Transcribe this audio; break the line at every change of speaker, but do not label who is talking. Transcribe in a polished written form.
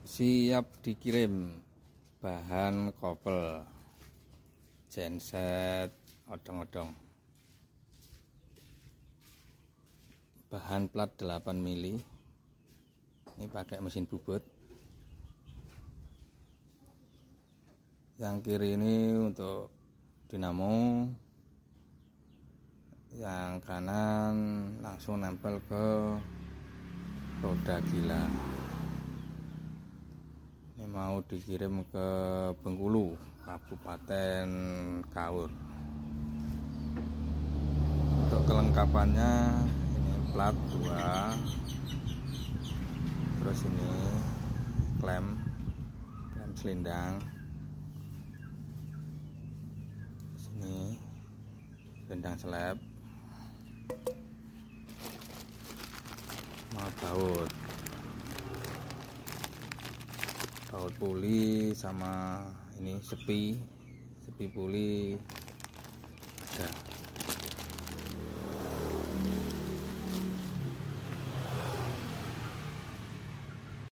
Siap dikirim bahan kopel genset odong-odong, bahan plat 8 mili. Ini pakai mesin bubut. Yang kiri ini untuk dinamo, yang kanan langsung nempel ke roda gila. Ini mau dikirim ke Bengkulu, Kabupaten Kaur. Untuk kelengkapannya ini plat 2, terus ini klem selindang, sini selindang seleb, mau baut puli sama ini sepi puli